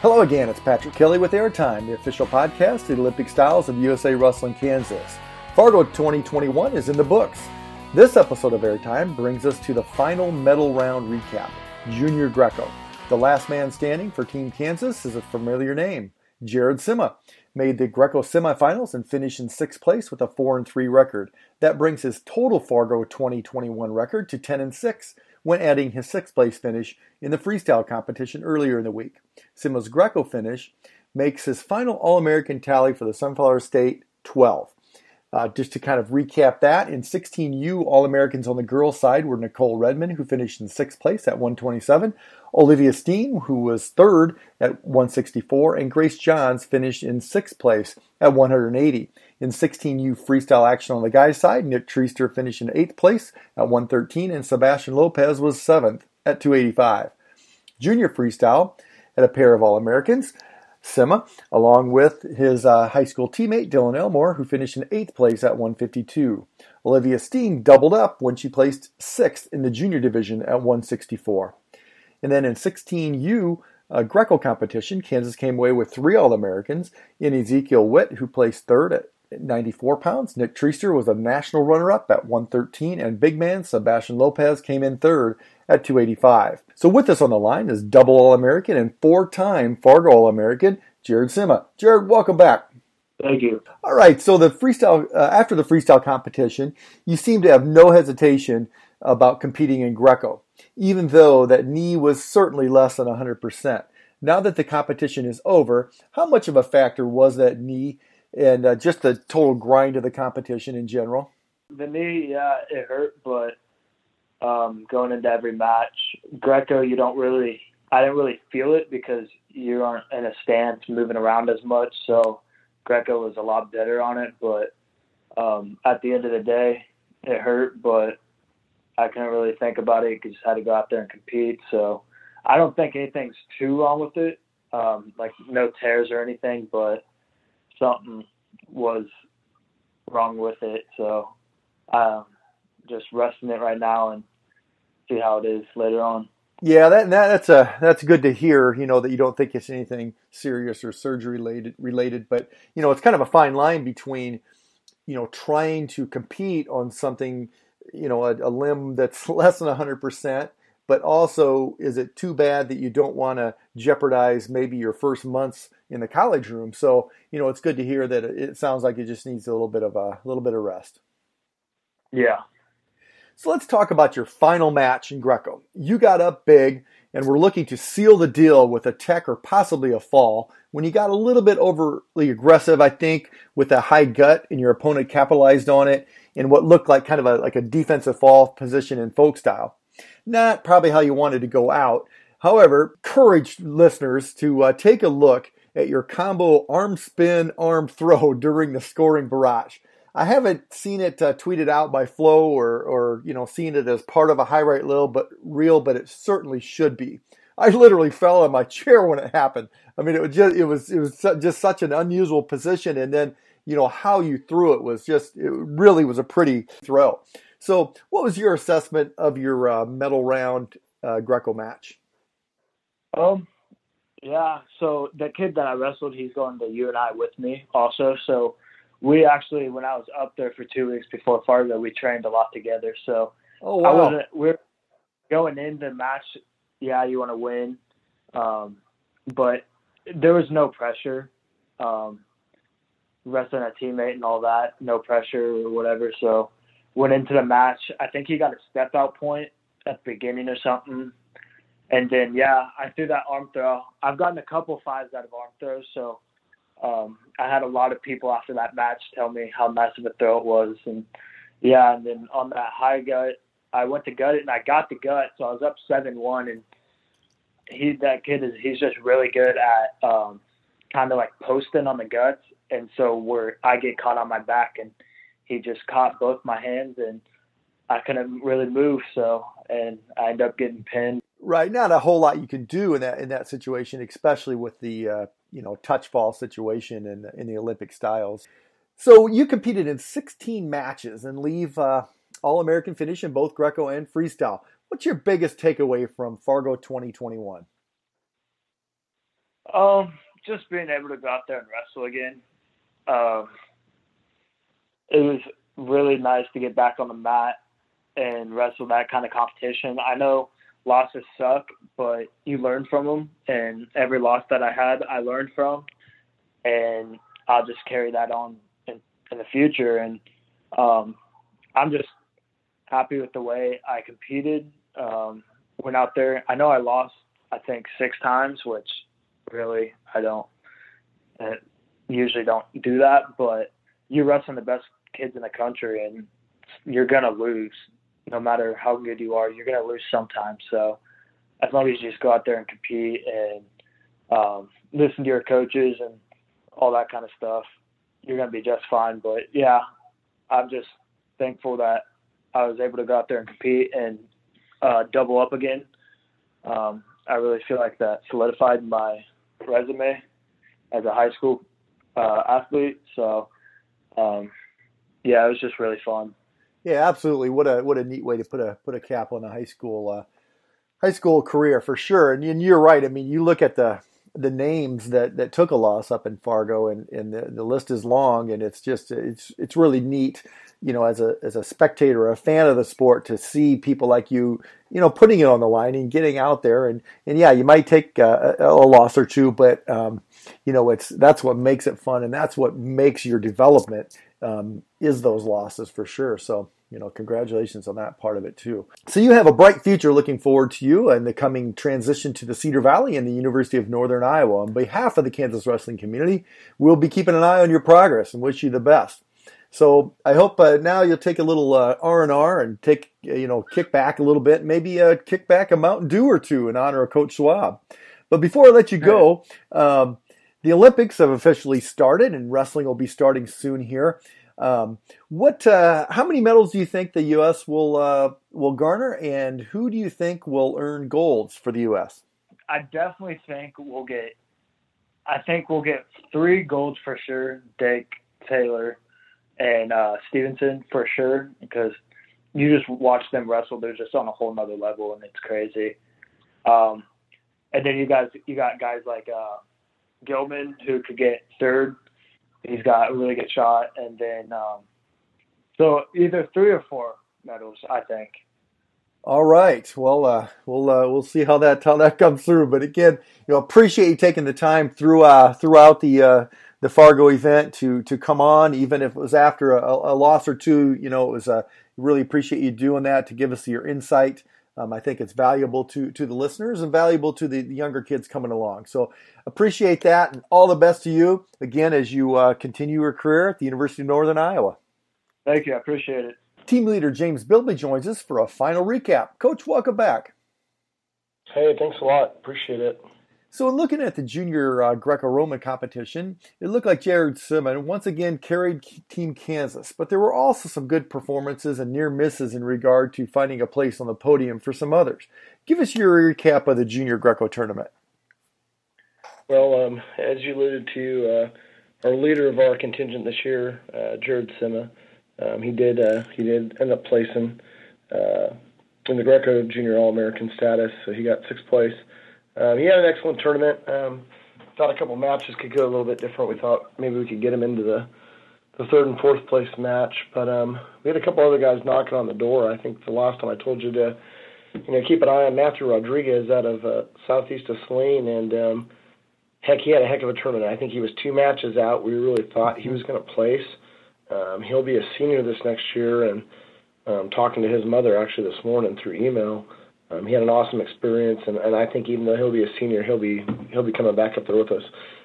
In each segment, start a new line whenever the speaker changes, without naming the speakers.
Hello again, it's Patrick Kelly with Airtime, the official podcast of the Olympic Styles of USA Wrestling Kansas. Fargo 2021 is in the books. This episode of Airtime brings us to the final medal round recap, Junior Greco. The last man standing for Team Kansas is a familiar name, Jared Sima. Made the Greco semifinals and finished in 6th place with a 4-3 record. That brings his total Fargo 2021 record to 10-6 when adding his 6th place finish in the freestyle competition earlier in the week. Sima's Greco finish makes his final All-American tally for the Sunflower State 12. Just to kind of recap that, in 16U, All-Americans on the girls' side were Nicole Redmond, who finished in 6th place at 127, Olivia Steen, who was 3rd at 164, and Grace Johns finished in 6th place at 180. In 16U freestyle action on the guys' side, Nick Treaster finished in 8th place at 113, and Sebastian Lopez was 7th at 285. Junior freestyle had a pair of All-Americans, Sima, along with his high school teammate Dylan Elmore, who finished in 8th place at 152. Olivia Steen doubled up when she placed 6th in the junior division at 164. And then in 16U Greco competition, Kansas came away with 3 All-Americans in Ezekiel Witt, who placed 3rd at 94 pounds. Nick Treaster was a national runner-up at 113, and big man Sebastian Lopez came in 3rd at 285. So with us on the line is double All-American and 4-time Fargo All-American, Jared Sima. Jared, welcome back.
Thank you.
All right, so the freestyle after the freestyle competition, you seem to have no hesitation about competing in Greco, even though that knee was certainly less than 100%. Now that the competition is over, how much of a factor was that knee and just the total grind of the competition in general?
The knee, yeah, it hurt, but going into every match, Greco, I didn't really feel it because you aren't in a stance moving around as much, so Greco was a lot better on it, but at the end of the day, it hurt, but I couldn't really think about it because I just had to go out there and compete, so I don't think anything's too wrong with it, like no tears or anything, but something was wrong with it, so just resting it right now and see how it is later on.
Yeah, that's good to hear, that you don't think it's anything serious or surgery related, but it's kind of a fine line between trying to compete on something, a limb that's less than 100%, but also is it too bad that you don't want to jeopardize maybe your first months in the college room? So, it's good to hear that it sounds like it just needs a little bit of rest.
Yeah.
So let's talk about your final match in Greco. You got up big and were looking to seal the deal with a tech or possibly a fall when you got a little bit overly aggressive, I think, with a high gut, and your opponent capitalized on it in what looked like kind of a defensive fall position in folk style. Not probably how you wanted to go out. However, encourage listeners to take a look at your combo arm spin, arm throw during the scoring barrage. I haven't seen it tweeted out by Flo or seen it as part of a highlight reel, but it certainly should be. I literally fell on my chair when it happened. I mean, it was just such an unusual position, and then how you threw it really was a pretty throw. So, what was your assessment of your medal round Greco match?
Yeah. So the kid that I wrestled, he's going to UNI with me also. So we actually, when I was up there for 2 weeks before Fargo, we trained a lot together. So
oh, wow.
We're going into the match. Yeah, you want to win, but there was no pressure. Wrestling a teammate and all that, no pressure or whatever. So went into the match. I think he got a step out point at the beginning or something. And then, yeah, I threw that arm throw. I've gotten a couple 5s out of arm throws, so I had a lot of people after that match tell me how nice of a throw it was. And, yeah, and then on that high gut, I went to gut it, and I got the gut, so I was up 7-1. And he's just really good at kind of like posting on the guts. And so where I get caught on my back, and he just caught both my hands, and I couldn't really move. And I ended up getting pinned.
Right. Not a whole lot you can do in that situation, especially with the, touch fall situation in the Olympic styles. So you competed in 16 matches and leave All-American finish in both Greco and freestyle. What's your biggest takeaway from Fargo 2021?
Just being able to go out there and wrestle again. Um, it was really nice to get back on the mat and wrestle that kind of competition. I know losses suck, but you learn from them, and every loss that I had, I learned from, and I'll just carry that on in the future. And I'm just happy with the way I competed. Went out there. I know I lost, I think, 6 times, which really I usually don't do that, but you're wrestling the best kids in the country, and you're going to lose. No matter how good you are, you're going to lose sometimes. So as long as you just go out there and compete and listen to your coaches and all that kind of stuff, you're going to be just fine. But, yeah, I'm just thankful that I was able to go out there and compete and double up again. I really feel like that solidified my resume as a high school athlete. So, yeah, it was just really fun.
Yeah, absolutely. What a neat way to put a cap on a high school career for sure. And you're right. I mean, you look at the names that took a loss up in Fargo, and the list is long, and it's just it's really neat, as a spectator, a fan of the sport, to see people like you, putting it on the line and getting out there, and yeah, you might take a loss or two, but that's what makes it fun, and that's what makes your development is those losses for sure. So, congratulations on that part of it too. So you have a bright future looking forward to you and the coming transition to the Cedar Valley and the University of Northern Iowa. On behalf of the Kansas wrestling community, we'll be keeping an eye on your progress and wish you the best. So I hope now you'll take a little R&R and take, kick back a little bit, maybe kick back a Mountain Dew or two in honor of Coach Schwab. But before I let you go, the Olympics have officially started, and wrestling will be starting soon here. How many medals do you think the U.S. will garner, and who do you think will earn golds for the U.S.?
I definitely think we'll get 3 golds for sure. Dake, Taylor, and Stevenson for sure, because you just watch them wrestle. They're just on a whole nother level, and it's crazy. And then you got guys like Gilman, who could get 3rd. He's got a really good shot, and then so either 3 or 4 medals, I think.
All right. Well, we'll see how that comes through. But again, appreciate you taking the time throughout the Fargo event to come on, even if it was after a loss or two. It was really appreciate you doing that to give us your insight. I think it's valuable to the listeners and valuable to the younger kids coming along. So appreciate that, and all the best to you, again, as you continue your career at the University of Northern Iowa.
Thank you. I appreciate it. Team
leader James Bilby joins us for a final recap. Coach, welcome back.
Hey, thanks a lot. Appreciate it.
So in looking at the junior Greco-Roman competition, it looked like Jared Simon once again carried Team Kansas, but there were also some good performances and near misses in regard to finding a place on the podium for some others. Give us your recap of the junior Greco tournament.
Well, as you alluded to, our leader of our contingent this year, Jared Sima, he did end up placing in the Greco Junior All-American status, so he got 6th place. He had an excellent tournament. Thought a couple matches could go a little bit different. We thought maybe we could get him into the 3rd and 4th place match, but we had a couple other guys knocking on the door. I think the last time I told you to, keep an eye on Matthew Rodriguez out of southeast of Saline, and heck, he had a heck of a tournament. I think he was 2 matches out. We really thought he was going to place. He'll be a senior this next year, and talking to his mother actually this morning through email. He had an awesome experience, and I think even though he'll be a senior, he'll be coming back up there with us.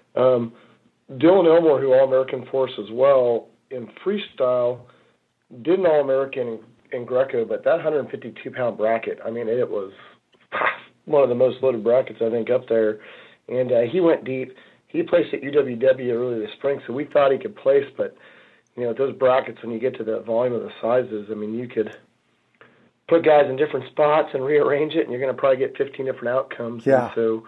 Dylan Elmore, who All-American for us as well, in freestyle, did an All-American in Greco, but that 152-pound bracket, I mean, it was one of the most loaded brackets, I think, up there. And he went deep. He placed at UWW early this spring, so we thought he could place, but, those brackets, when you get to the volume of the sizes, I mean, you could put guys in different spots and rearrange it, and you're going to probably get 15 different outcomes.
Yeah.
And so,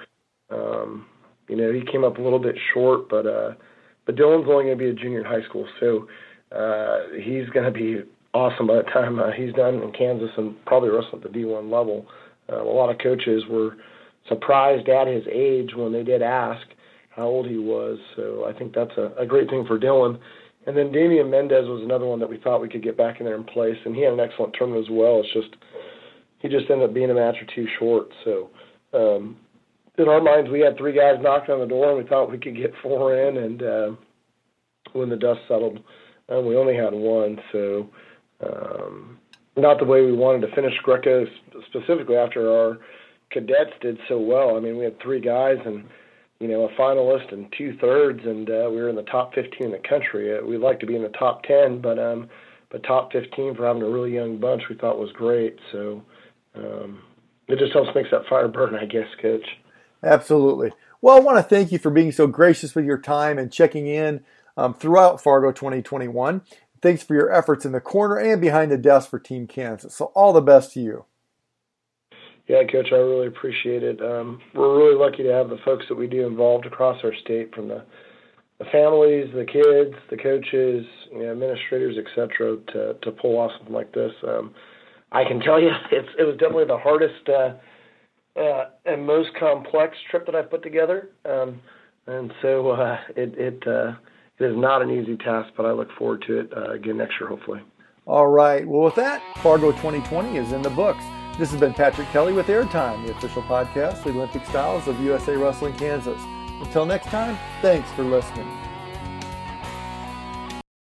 he came up a little bit short, but Dylan's only going to be a junior in high school, so he's going to be awesome by the time he's done in Kansas and probably wrestling at the D1 level. A lot of coaches were surprised at his age when they did ask. how old he was. So I think that's a great thing for Dylan. And then Damian Mendez was another one that we thought we could get back in there in place, and he had an excellent tournament as well. It's just he just ended up being a match or two short. So in our minds, we had 3 guys knocking on the door, and we thought we could get 4 in. And when the dust settled, we only had 1. So not the way we wanted to finish Greco, specifically after our cadets did so well. I mean, we had 3 guys and a finalist and 2/3, and we were in the top 15 in the country. We'd like to be in the top 10, but top 15 for having a really young bunch we thought was great. So it just helps make that fire burn, I guess, Coach.
Absolutely. Well, I want to thank you for being so gracious with your time and checking in throughout Fargo 2021. Thanks for your efforts in the corner and behind the desk for Team Kansas. So all the best to you.
Yeah, Coach, I really appreciate it. We're really lucky to have the folks that we do involved across our state, from the families, the kids, the coaches, administrators, et cetera, to pull off something like this. I can tell you it was definitely the hardest and most complex trip that I've put together. And so it is not an easy task, but I look forward to it again next year, hopefully.
All right. Well, with that, Fargo 2020 is in the books. This has been Patrick Kelly with Airtime, the official podcast of the Olympic Styles of USA Wrestling Kansas. Until next time, thanks for listening.